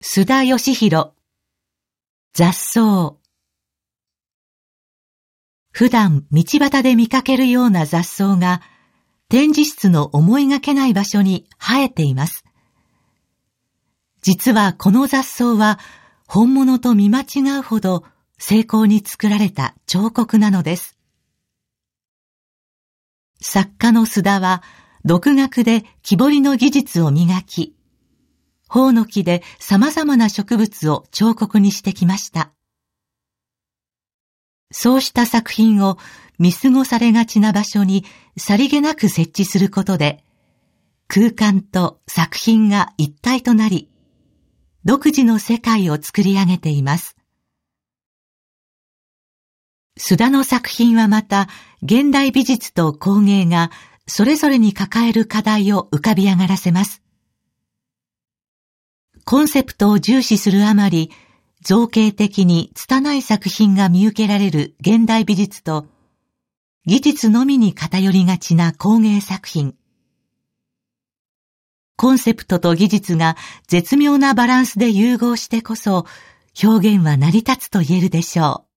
須田義弘。雑草。普段道端で見かけるような雑草が展示室の思いがけない場所に生えています。実はこの雑草は本物と見間違うほど精巧に作られた彫刻なのです。作家の須田は独学で木彫りの技術を磨き、ホの木で様々な植物を彫刻にしてきました。そうした作品を見過ごされがちな場所にさりげなく設置することで、空間と作品が一体となり、独自の世界を作り上げています。須田の作品はまた、現代美術と工芸がそれぞれに抱える課題を浮かび上がらせます。コンセプトを重視するあまり、造形的に拙い作品が見受けられる現代美術と、技術のみに偏りがちな工芸作品。コンセプトと技術が絶妙なバランスで融合してこそ、表現は成り立つと言えるでしょう。